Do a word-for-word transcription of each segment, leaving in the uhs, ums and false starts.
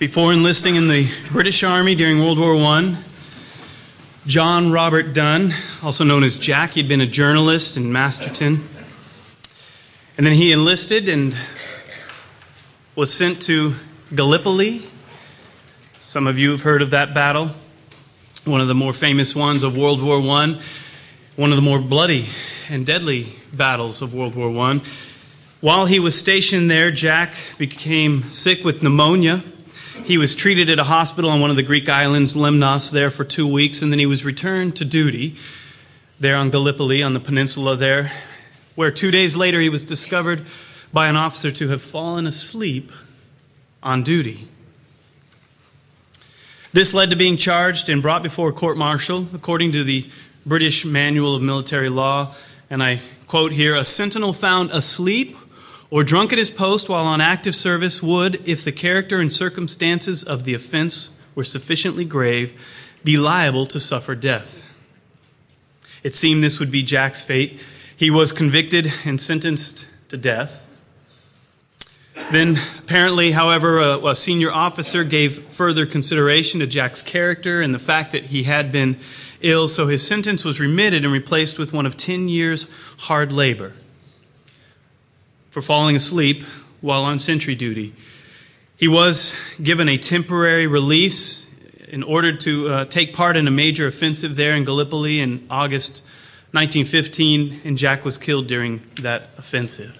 Before enlisting in the British Army during World War One, John Robert Dunn, also known as Jack, he'd been a journalist in Masterton. And then he enlisted and was sent to Gallipoli. Some of you have heard of that battle, one of the more famous ones of World War One, one of the more bloody and deadly battles of World War One. While he was stationed there, Jack became sick with pneumonia. He was treated at a hospital on one of the Greek islands, Lemnos, there for two weeks, and then he was returned to duty there on Gallipoli, on the peninsula there, where two days later he was discovered by an officer to have fallen asleep on duty. This led to being charged and brought before a court-martial, according to the British Manual of Military Law, and I quote here, "A sentinel found asleep or drunk at his post while on active service would, if the character and circumstances of the offense were sufficiently grave, be liable to suffer death." It seemed this would be Jack's fate. He was convicted and sentenced to death. Then, apparently, however, a, a senior officer gave further consideration to Jack's character and the fact that he had been ill, so his sentence was remitted and replaced with one of ten years hard labor for falling asleep while on sentry duty. He was given a temporary release in order to uh, take part in a major offensive there in Gallipoli in August nineteen fifteen, and Jack was killed during that offensive.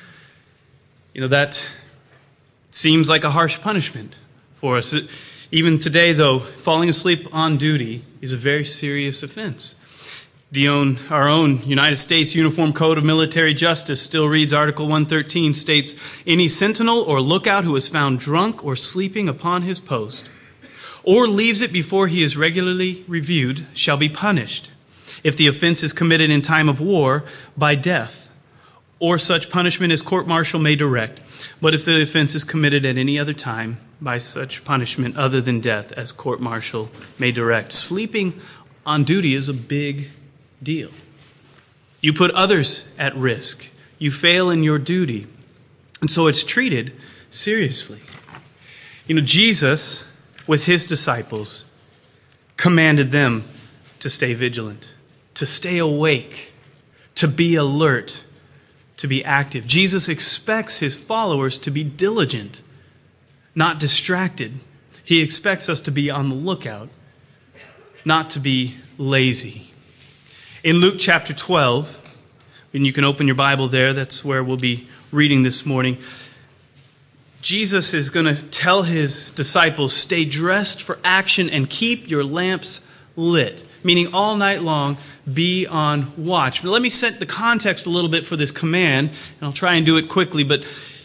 You know, that seems like a harsh punishment for us. Even today, though, falling asleep on duty is a very serious offense. The own, our own United States Uniform Code of Military Justice still reads, Article one thirteen states, "Any sentinel or lookout who is found drunk or sleeping upon his post, or leaves it before he is regularly reviewed, shall be punished, if the offense is committed in time of war, by death, or such punishment as court-martial may direct, but if the offense is committed at any other time, by such punishment other than death as court-martial may direct." Sleeping on duty is a big deal. You put others at risk. You fail in your duty. And so it's treated seriously. You know, Jesus, with his disciples, commanded them to stay vigilant, to stay awake, to be alert, to be active. Jesus expects his followers to be diligent, not distracted. He expects us to be on the lookout, not to be lazy. In Luke chapter twelve, and you can open your Bible there, that's where we'll be reading this morning, Jesus is going to tell his disciples, stay dressed for action and keep your lamps lit, meaning all night long, be on watch. But let me set the context a little bit for this command, and I'll try and do it quickly, but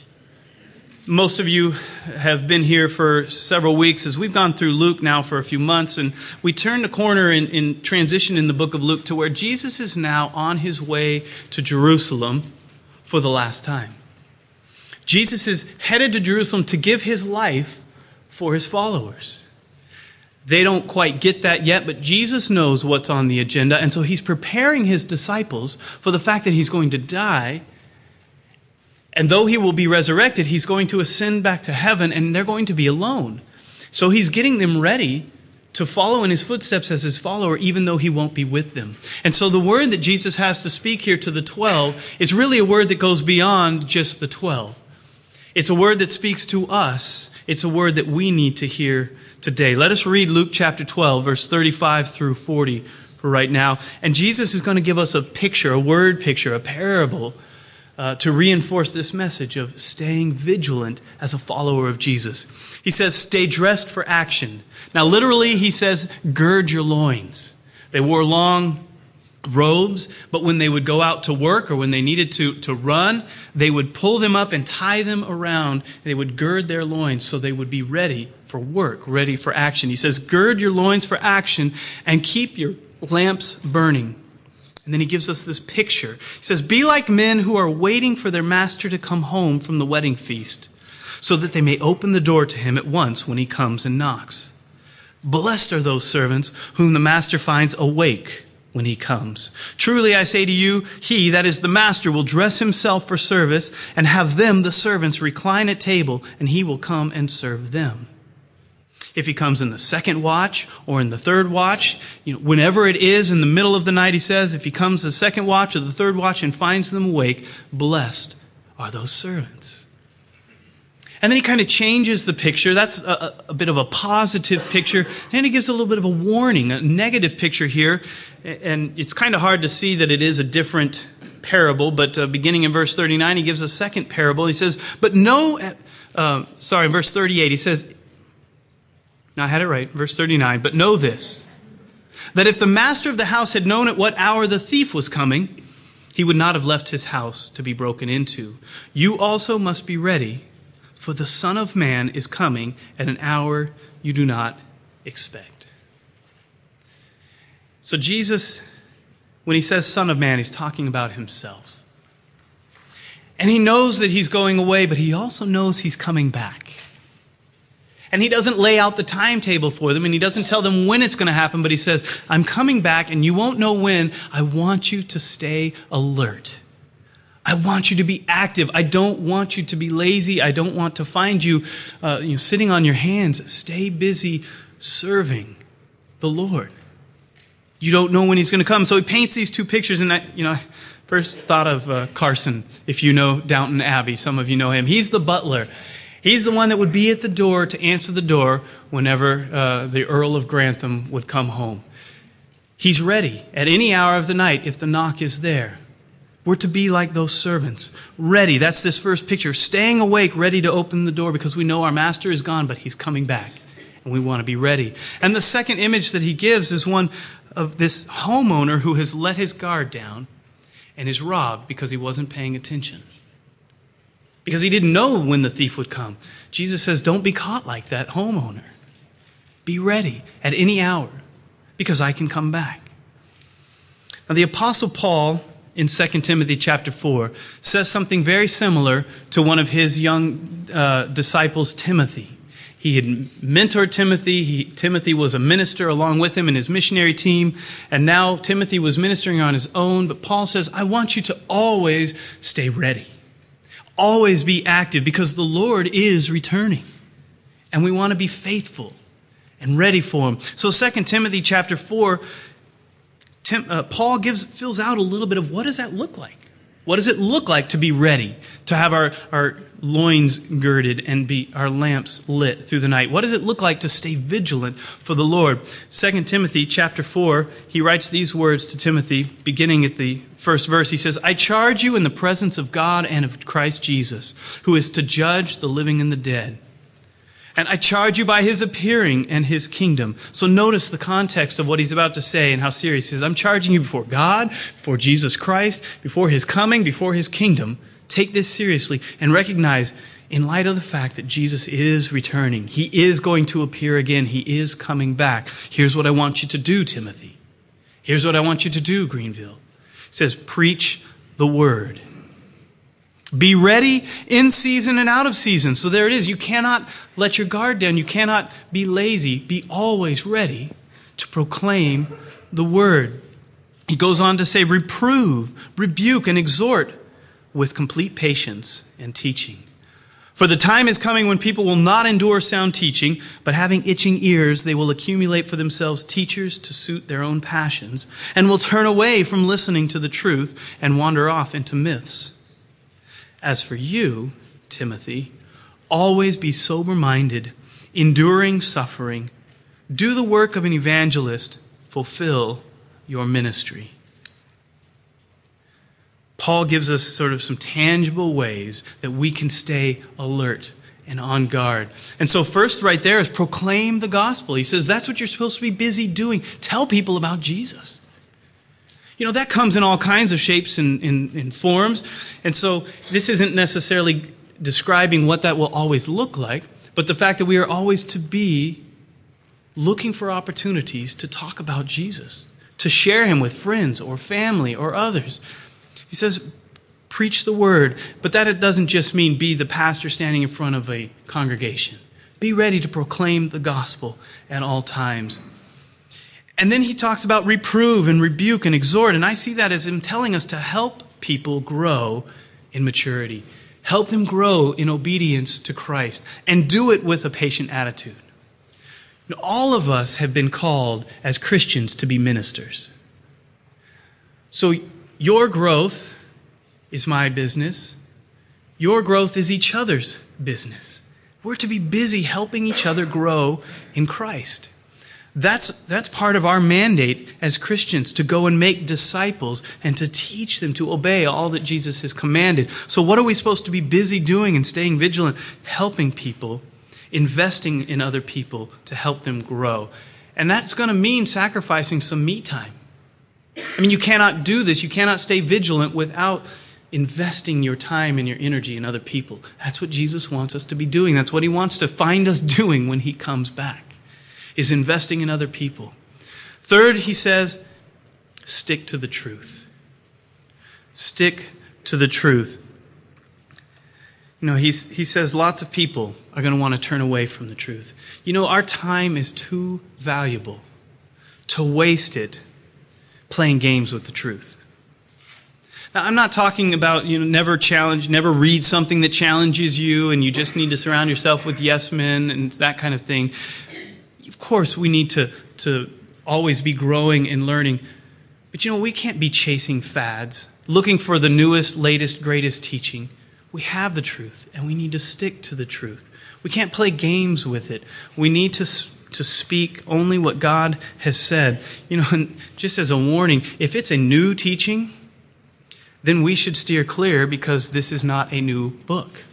most of you have been here for several weeks as we've gone through Luke now for a few months, and we turn the corner in, in transition in the book of Luke to where Jesus is now on his way to Jerusalem for the last time. Jesus is headed to Jerusalem to give his life for his followers. They don't quite get that yet, but Jesus knows what's on the agenda, and so he's preparing his disciples for the fact that he's going to die. And though he will be resurrected, he's going to ascend back to heaven, and they're going to be alone. So he's getting them ready to follow in his footsteps as his follower, even though he won't be with them. And so the word that Jesus has to speak here to the twelve is really a word that goes beyond just the twelve. It's a word that speaks to us. It's a word that we need to hear today. Let us read Luke chapter twelve, verse thirty-five through forty for right now. And Jesus is going to give us a picture, a word picture, a parable, Uh, to reinforce this message of staying vigilant as a follower of Jesus. He says, stay dressed for action. Now, literally, he says, gird your loins. They wore long robes, but when they would go out to work or when they needed to, to run, they would pull them up and tie them around. They would gird their loins so they would be ready for work, ready for action. He says, gird your loins for action and keep your lamps burning. And then he gives us this picture. He says, be like men who are waiting for their master to come home from the wedding feast, so that they may open the door to him at once when he comes and knocks. Blessed are those servants whom the master finds awake when he comes. Truly I say to you, he, that is the master, will dress himself for service and have them, the servants, recline at table, and he will come and serve them. If he comes in the second watch or in the third watch, you know, whenever it is in the middle of the night, he says, if he comes the second watch or the third watch and finds them awake, blessed are those servants. And then he kind of changes the picture. That's a, a bit of a positive picture. And he gives a little bit of a warning, a negative picture here. And it's kind of hard to see that it is a different parable. But uh, beginning in verse thirty-nine, he gives a second parable. He says, but no, uh, sorry, in verse thirty-eight, he says, now I had it right, verse thirty-nine, but know this, that if the master of the house had known at what hour the thief was coming, he would not have left his house to be broken into. You also must be ready, for the Son of Man is coming at an hour you do not expect. So Jesus, when he says Son of Man, he's talking about himself. And he knows that he's going away, but he also knows he's coming back. And he doesn't lay out the timetable for them, and he doesn't tell them when it's going to happen, but he says, I'm coming back, and you won't know when. I want you to stay alert. I want you to be active. I don't want you to be lazy. I don't want to find you, uh, you know, sitting on your hands. Stay busy serving the Lord. You don't know when he's going to come. So he paints these two pictures, and I, you know, I first thought of uh, Carson, if you know Downton Abbey. Some of you know him. He's the butler. He's the one that would be at the door to answer the door whenever uh, the Earl of Grantham would come home. He's ready at any hour of the night if the knock is there. We're to be like those servants, ready. That's this first picture, staying awake, ready to open the door because we know our master is gone, but he's coming back, and we want to be ready. And the second image that he gives is one of this homeowner who has let his guard down and is robbed because he wasn't paying attention, because he didn't know when the thief would come. Jesus says, don't be caught like that homeowner. Be ready at any hour because I can come back. Now, the Apostle Paul, in Second Timothy chapter four, says something very similar to one of his young uh, disciples, Timothy. He had mentored Timothy. He, Timothy was a minister along with him in his missionary team. And now Timothy was ministering on his own. But Paul says, I want you to always stay ready. Always be active because the Lord is returning. And we want to be faithful and ready for him. So Second Timothy chapter four, Tim, uh, Paul gives fills out a little bit of what does that look like? What does it look like to be ready, to have our, our loins girded and be our lamps lit through the night? What does it look like to stay vigilant for the Lord? Second Timothy chapter four, he writes these words to Timothy, beginning at the first verse. He says, I charge you in the presence of God and of Christ Jesus, who is to judge the living and the dead. And I charge you by his appearing and his kingdom. So notice the context of what he's about to say and how serious he is. I'm charging you before God, before Jesus Christ, before his coming, before his kingdom. Take this seriously and recognize, in light of the fact that Jesus is returning, he is going to appear again, he is coming back. Here's what I want you to do, Timothy. Here's what I want you to do, Greenville. It says, preach the word. Be ready in season and out of season. So there it is. You cannot let your guard down. You cannot be lazy. Be always ready to proclaim the word. He goes on to say, reprove, rebuke, and exhort with complete patience and teaching. For the time is coming when people will not endure sound teaching, but having itching ears, they will accumulate for themselves teachers to suit their own passions, and will turn away from listening to the truth and wander off into myths. As for you, Timothy, always be sober-minded, enduring suffering. Do the work of an evangelist. Fulfill your ministry. Paul gives us sort of some tangible ways that we can stay alert and on guard. And so first right there is proclaim the gospel. He says that's what you're supposed to be busy doing. Tell people about Jesus. You know, that comes in all kinds of shapes and, and, and forms. And so this isn't necessarily describing what that will always look like, but the fact that we are always to be looking for opportunities to talk about Jesus, to share him with friends or family or others. He says, preach the word, but that it doesn't just mean be the pastor standing in front of a congregation. Be ready to proclaim the gospel at all times. And then he talks about reprove and rebuke and exhort. And I see that as him telling us to help people grow in maturity. Help them grow in obedience to Christ. And do it with a patient attitude. And all of us have been called as Christians to be ministers. So your growth is my business. Your growth is each other's business. We're to be busy helping each other grow in Christ. That's, that's part of our mandate as Christians, to go and make disciples and to teach them to obey all that Jesus has commanded. So what are we supposed to be busy doing and staying vigilant? Helping people, investing in other people to help them grow. And that's going to mean sacrificing some me time. I mean, you cannot do this. You cannot stay vigilant without investing your time and your energy in other people. That's what Jesus wants us to be doing. That's what he wants to find us doing when he comes back, is investing in other people. Third, he says, stick to the truth. Stick to the truth. You know, he's, he says lots of people are going to want to turn away from the truth. You know, our time is too valuable to waste it playing games with the truth. Now, I'm not talking about, you know, never challenge, never read something that challenges you and you just need to surround yourself with yes men and that kind of thing. Of course, we need to, to always be growing and learning. But, you know, we can't be chasing fads, looking for the newest, latest, greatest teaching. We have the truth, and we need to stick to the truth. We can't play games with it. We need to, to speak only what God has said. You know, and just as a warning, if it's a new teaching, then we should steer clear, because this is not a new book.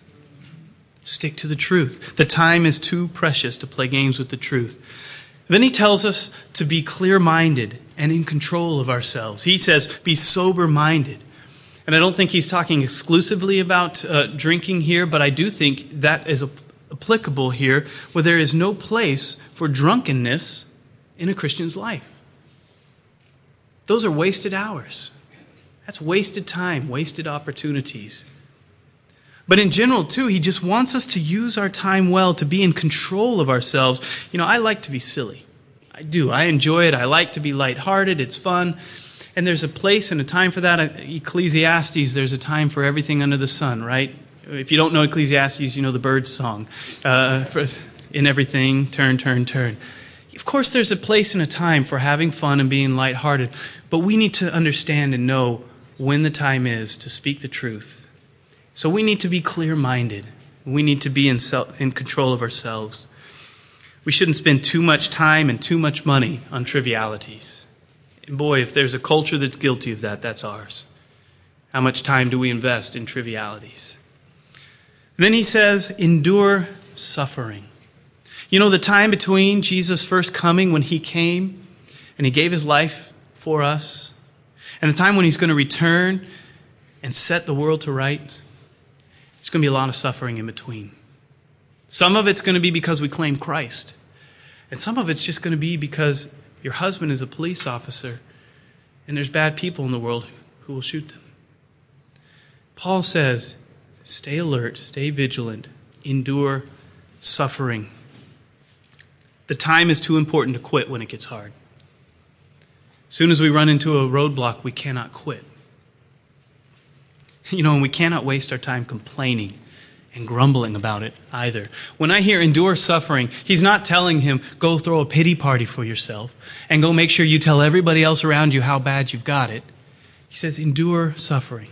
Stick to the truth. The time is too precious to play games with the truth. Then he tells us to be clear-minded and in control of ourselves. He says, be sober-minded. And I don't think he's talking exclusively about uh, drinking here, but I do think that is applicable here, where there is no place for drunkenness in a Christian's life. Those are wasted hours. That's wasted time, wasted opportunities. But in general, too, he just wants us to use our time well, to be in control of ourselves. You know, I like to be silly. I do. I enjoy it. I like to be lighthearted. It's fun. And there's a place and a time for that. Ecclesiastes, there's a time for everything under the sun, right? If you don't know Ecclesiastes, you know the Birds song. Uh, for, in everything, turn, turn, turn. Of course, there's a place and a time for having fun and being lighthearted. But we need to understand and know when the time is to speak the truth. So we need to be clear-minded. We need to be in, self, in control of ourselves. We shouldn't spend too much time and too much money on trivialities. And boy, if there's a culture that's guilty of that, that's ours. How much time do we invest in trivialities? Then he says, endure suffering. You know, the time between Jesus' first coming, when he came and he gave his life for us, and the time when he's going to return and set the world to right, there's going to be a lot of suffering in between. Some of it's going to be because we claim Christ. And some of it's just going to be because your husband is a police officer and there's bad people in the world who will shoot them. Paul says, stay alert, stay vigilant, endure suffering. The time is too important to quit when it gets hard. As soon as we run into a roadblock, we cannot quit. You know, and we cannot waste our time complaining and grumbling about it either. When I hear endure suffering, he's not telling him, go throw a pity party for yourself and go make sure you tell everybody else around you how bad you've got it. He says, endure suffering.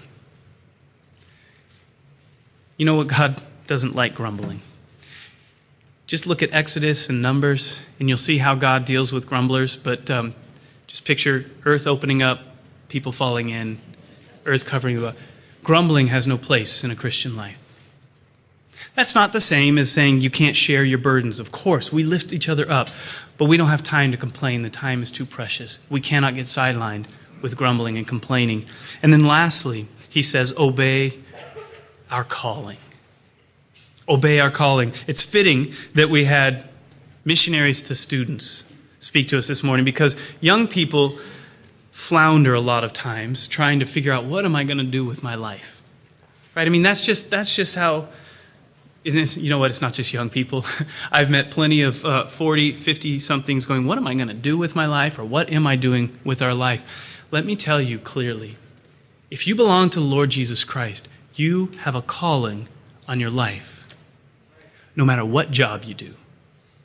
You know what? God doesn't like grumbling. Just look at Exodus and Numbers, and you'll see how God deals with grumblers. But um, just picture earth opening up, people falling in, earth covering the. Grumbling has no place in a Christian life. That's not the same as saying you can't share your burdens. Of course, we lift each other up, but we don't have time to complain. The time is too precious. We cannot get sidelined with grumbling and complaining. And then lastly, he says, obey our calling. Obey our calling. It's fitting that we had missionaries to students speak to us this morning, because young people flounder a lot of times trying to figure out, what am I going to do with my life? Right? I mean, that's just that's just how, you know what, it's not just young people. I've met plenty of uh, forty, fifty-somethings going, what am I going to do with my life? Or what am I doing with our life? Let me tell you clearly, if you belong to the Lord Jesus Christ, you have a calling on your life, no matter what job you do.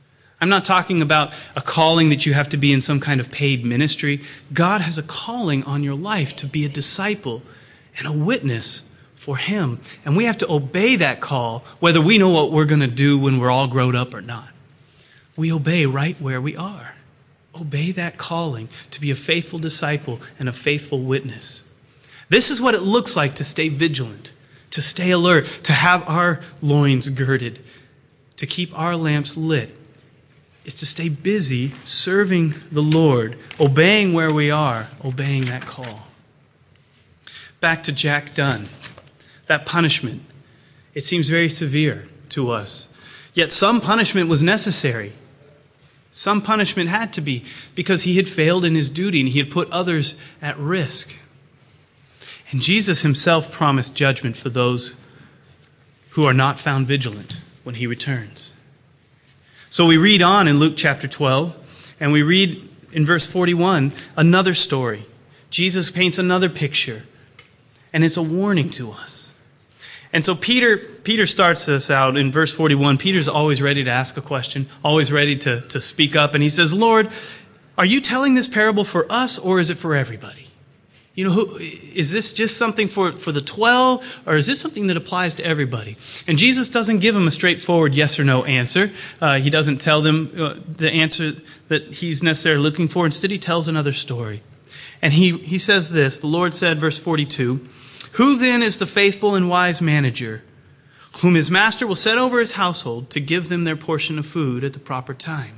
I'm not talking about a calling that you have to be in some kind of paid ministry. God has a calling on your life to be a disciple and a witness for him. And we have to obey that call, whether we know what we're going to do when we're all grown up or not. We obey right where we are. Obey that calling to be a faithful disciple and a faithful witness. This is what it looks like to stay vigilant, to stay alert, to have our loins girded, to keep our lamps lit. Is to stay busy serving the Lord, obeying where we are, obeying that call. Back to Jack Dunn. That punishment, it seems very severe to us. Yet some punishment was necessary. Some punishment had to be, because he had failed in his duty and he had put others at risk. And Jesus himself promised judgment for those who are not found vigilant when he returns. So we read on in Luke chapter twelve, and we read in verse forty-one another story. Jesus paints another picture, and it's a warning to us. And so Peter Peter starts us out in verse forty-one. Peter's always ready to ask a question, always ready to, to speak up. And he says, Lord, are you telling this parable for us, or is it for everybody? You know, who, is this just something for, for the twelve, or is this something that applies to everybody? And Jesus doesn't give them a straightforward yes or no answer. Uh, he doesn't tell them uh, the answer that he's necessarily looking for. Instead, he tells another story. And he, he says this, the Lord said, verse forty-two, who then is the faithful and wise manager, whom his master will set over his household to give them their portion of food at the proper time?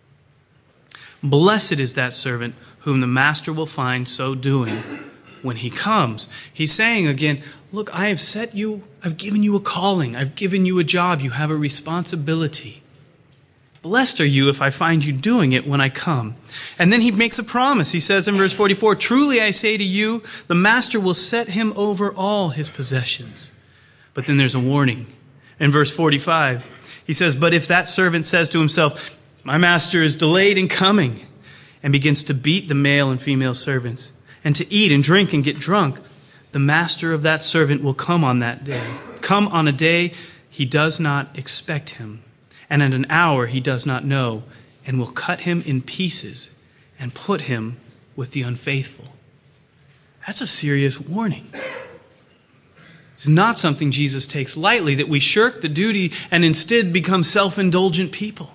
Blessed is that servant whom the master will find so doing when he comes. He's saying again, look, I have set you, I've given you a calling, I've given you a job, you have a responsibility. Blessed are you if I find you doing it when I come. And then he makes a promise. He says in verse forty-four, truly I say to you, the master will set him over all his possessions. But then there's a warning. In verse forty-five, he says, but if that servant says to himself, my master is delayed in coming, and begins to beat the male and female servants, and to eat and drink and get drunk, the master of that servant will come on that day. Come on a day he does not expect him, and at an hour he does not know, and will cut him in pieces and put him with the unfaithful. That's a serious warning. It's not something Jesus takes lightly, that we shirk the duty and instead become self-indulgent people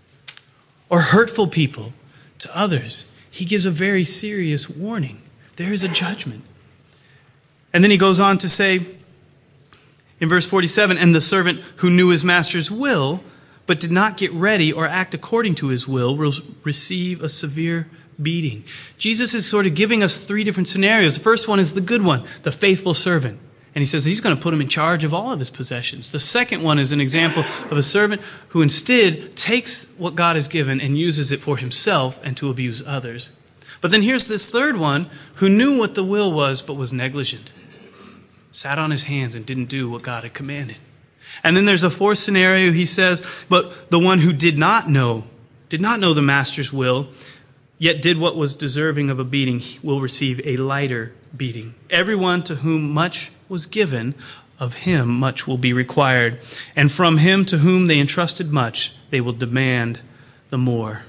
or hurtful people to others. He gives a very serious warning. There is a judgment. And then he goes on to say in verse forty-seven, and the servant who knew his master's will, but did not get ready or act according to his will, will receive a severe beating. Jesus is sort of giving us three different scenarios. The first one is the good one, the faithful servant. And he says he's going to put him in charge of all of his possessions. The second one is an example of a servant who instead takes what God has given and uses it for himself and to abuse others. But then here's this third one who knew what the will was but was negligent. Sat on his hands and didn't do what God had commanded. And then there's a fourth scenario, he says, but the one who did not know, did not know the master's will, yet did what was deserving of a beating, will receive a lighter beating. Everyone to whom much was given, of him much will be required. And from him to whom they entrusted much, they will demand the more.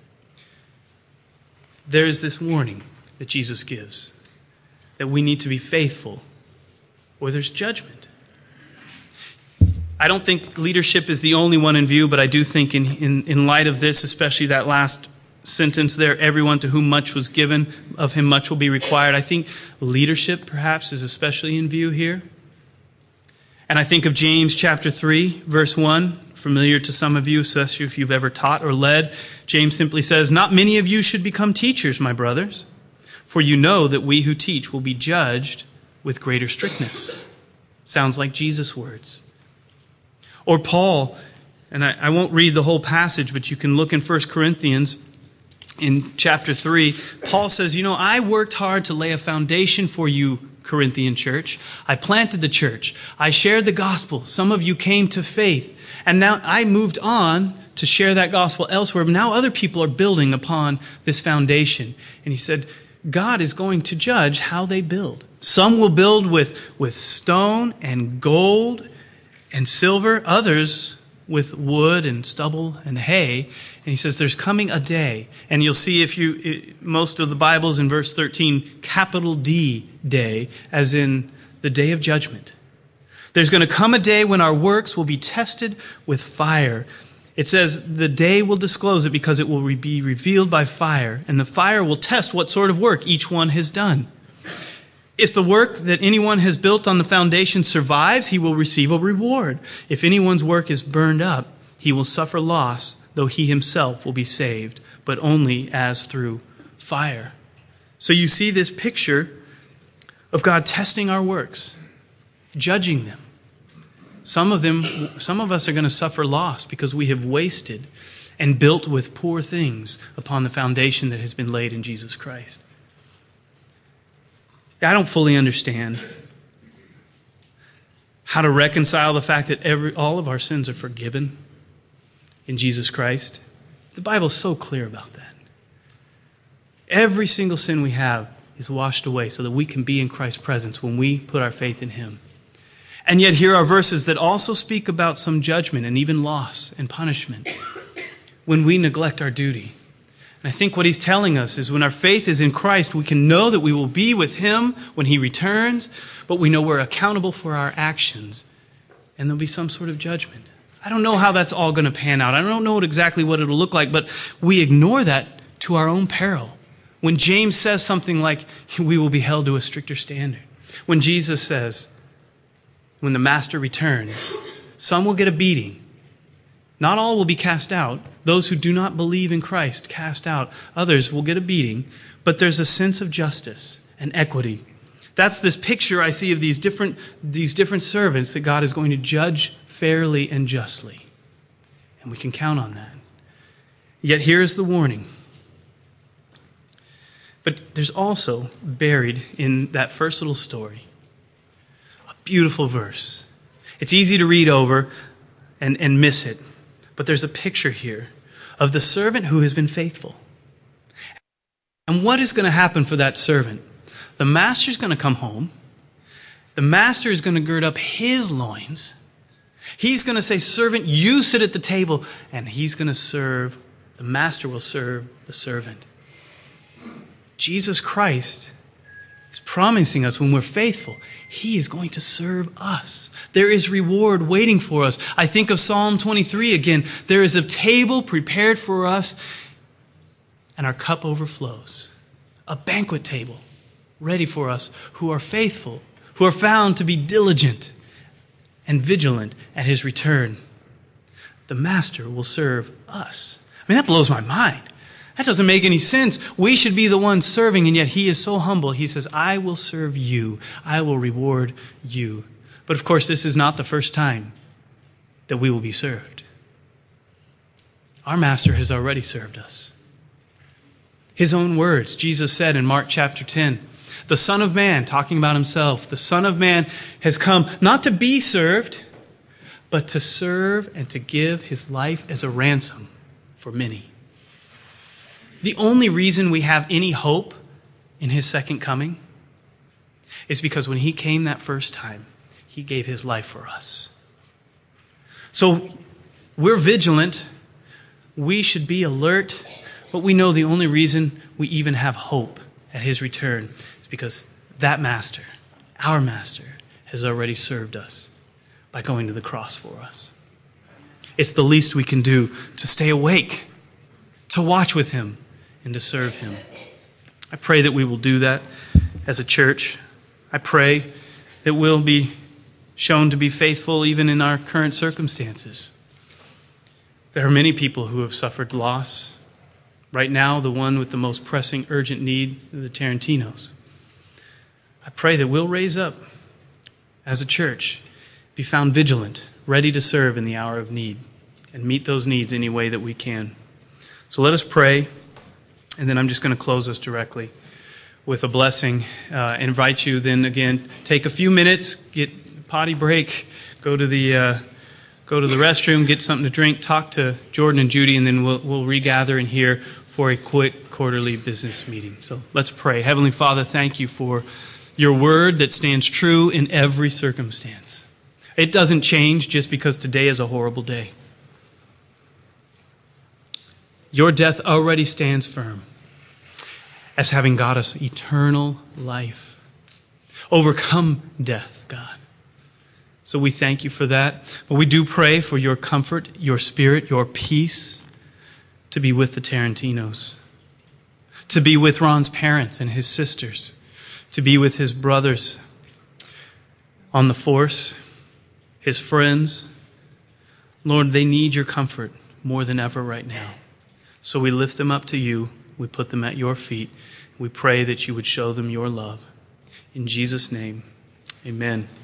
There is this warning that Jesus gives, that we need to be faithful, or there's judgment. I don't think leadership is the only one in view, but I do think in, in, in light of this, especially that last sentence there, everyone to whom much was given, of him much will be required. I think leadership perhaps is especially in view here. And I think of James chapter three, verse one, familiar to some of you, especially if you've ever taught or led. James simply says, not many of you should become teachers, my brothers, for you know that we who teach will be judged with greater strictness. Sounds like Jesus' words. Or Paul, and I, I won't read the whole passage, but you can look in First Corinthians in chapter three. Paul says, you know, I worked hard to lay a foundation for you, Corinthian church. I planted the church. I shared the gospel. Some of you came to faith. And now I moved on to share that gospel elsewhere. But now other people are building upon this foundation. And he said, God is going to judge how they build. Some will build with, with stone and gold and silver. Others with wood and stubble and hay. And he says there's coming a day. And you'll see if you, most of the Bibles in verse thirteen, capital D, day, as in the day of judgment. There's going to come a day when our works will be tested with fire. It says the day will disclose it because it will be revealed by fire, and the fire will test what sort of work each one has done. If the work that anyone has built on the foundation survives, he will receive a reward. If anyone's work is burned up, he will suffer loss, though he himself will be saved, but only as through fire. So you see this picture of God testing our works, judging them. Some of them, some of us are going to suffer loss because we have wasted and built with poor things upon the foundation that has been laid in Jesus Christ. I don't fully understand how to reconcile the fact that every all of our sins are forgiven in Jesus Christ. The Bible's so clear about that. Every single sin we have is washed away so that we can be in Christ's presence when we put our faith in Him. And yet here are verses that also speak about some judgment and even loss and punishment when we neglect our duty. And I think what he's telling us is when our faith is in Christ, we can know that we will be with Him when He returns, but we know we're accountable for our actions, and there'll be some sort of judgment. I don't know how that's all going to pan out. I don't know exactly what it'll look like, but we ignore that to our own peril. When James says something like, we will be held to a stricter standard. When Jesus says, when the Master returns, some will get a beating. Not all will be cast out. Those who do not believe in Christ cast out. Others will get a beating. But there's a sense of justice and equity. That's this picture I see of these different, these different servants that God is going to judge fairly and justly. And we can count on that. Yet here is the warning. But there's also buried in that first little story a beautiful verse. It's easy to read over and, and miss it. But there's a picture here of the servant who has been faithful. And what is going to happen for that servant? The master's going to come home. The master is going to gird up his loins. He's going to say, servant, you sit at the table. And he's going to serve, the master will serve the servant. Jesus Christ is promising us when we're faithful, He is going to serve us. There is reward waiting for us. I think of Psalm twenty-three again. There is a table prepared for us, and our cup overflows. A banquet table ready for us who are faithful, who are found to be diligent and vigilant at His return. The Master will serve us. I mean, that blows my mind. That doesn't make any sense. We should be the ones serving, and yet He is so humble. He says, I will serve you. I will reward you. But of course, this is not the first time that we will be served. Our Master has already served us. His own words, Jesus said in Mark chapter ten, the Son of Man, talking about Himself, the Son of Man has come not to be served, but to serve and to give His life as a ransom for many. The only reason we have any hope in His second coming is because when He came that first time, He gave His life for us. So we're vigilant. We should be alert. But we know the only reason we even have hope at His return is because that Master, our Master, has already served us by going to the cross for us. It's the least we can do to stay awake, to watch with Him, and to serve Him. I pray that we will do that as a church. I pray that we'll be shown to be faithful even in our current circumstances. There are many people who have suffered loss. Right now, the one with the most pressing, urgent need, the Tarantinos. I pray that we'll raise up as a church, be found vigilant, ready to serve in the hour of need, and meet those needs any way that we can. So let us pray. And then I'm just going to close us directly with a blessing. Uh, invite you then again, take a few minutes, get a potty break, go to the uh, go to the restroom, get something to drink, talk to Jordan and Judy, and then we'll, we'll regather in here for a quick quarterly business meeting. So let's pray. Heavenly Father, thank you for your word that stands true in every circumstance. It doesn't change just because today is a horrible day. Your death already stands firm as having got us eternal life. Overcome death, God. So we thank you for that. But we do pray for your comfort, your spirit, your peace to be with the Tarantinos, to be with Ron's parents and his sisters, to be with his brothers on the force, his friends. Lord, they need your comfort more than ever right now. So we lift them up to you. We put them at your feet. We pray that you would show them your love. In Jesus' name, amen.